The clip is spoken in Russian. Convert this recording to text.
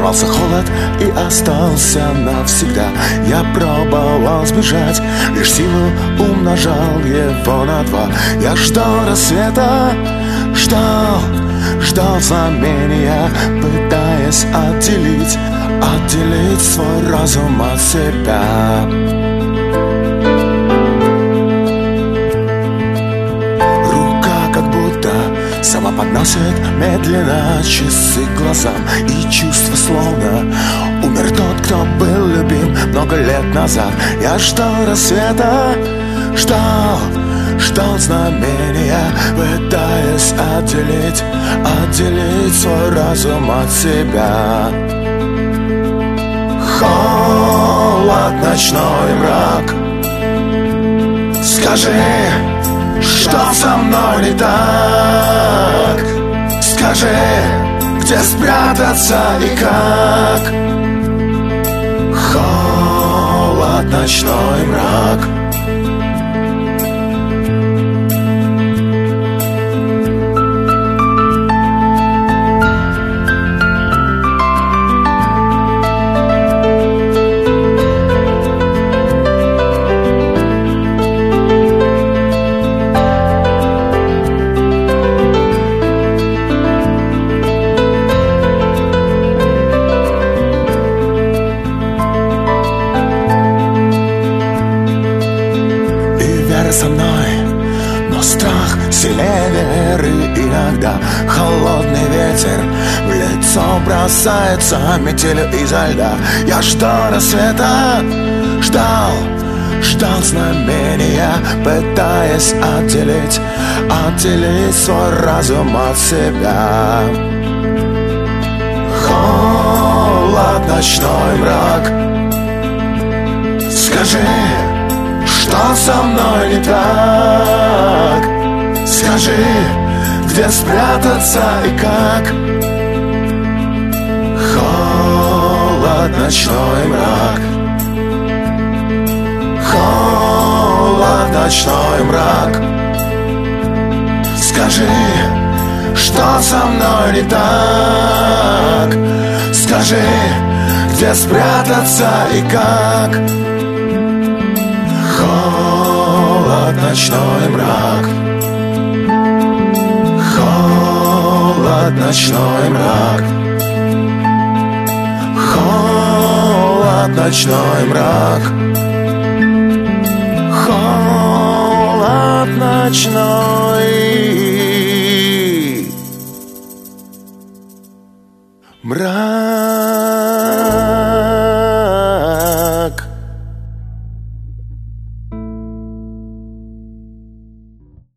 ворвался холод и остался навсегда. Я пробовал сбежать, лишь силу умножал его на 2. Я ждал рассвета, ждал знамения, пытаясь отделить свой разум от себя. Сама подносит медленно часы глазам, и чувство словно умер тот, кто был любим много лет назад. Я ждал рассвета, ждал знамения, пытаясь отделить свой разум от себя. Холод, ночной мрак, скажи, что со мной не так? Скажи, где спрятаться и как? Холод, ночной мрак. Со мной, но страх сильнее веры. Иногда холодный ветер в лицо бросается метелью изо льда. Я ждал рассвета, ждал знамения, пытаясь отделить свой разум от себя. Холод, ночной мрак, скажи, что со мной не так? Скажи, где спрятаться и как? Холод, ночной мрак. Холод, ночной мрак. Скажи, что со мной не так? Скажи, где спрятаться и как? Холод, ночной мрак. Холод, ночной мрак. Холод, ночной мрак. Холод, ночной